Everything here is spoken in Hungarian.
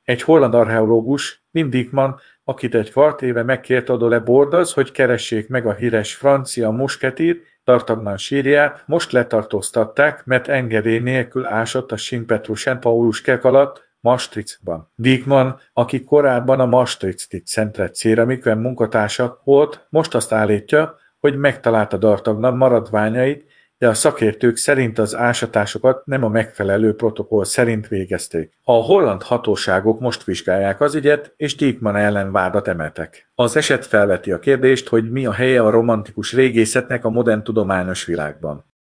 Egy holland archeológus, Wim Dijkman, akit egy kvart éve megkért Adole Bordaz, hogy keressék meg a híres francia musketír tartalman sírját, most letartóztatták, mert engedély nélkül ásott a Sint-Petrus Szent Paulus kek alatt Maastrichtban. Dijkman, aki korábban a Maastrichti Szentelt Céramikben munkatársa volt, most azt állítja, hogy megtalálta Dartagnan maradványait, de a szakértők szerint az ásatásokat nem a megfelelő protokoll szerint végezték. A holland hatóságok most vizsgálják az ügyet, és Dijkman ellen vádat emeltek. Az eset felveti a kérdést, hogy mi a helye a romantikus régészetnek a modern tudományos világban.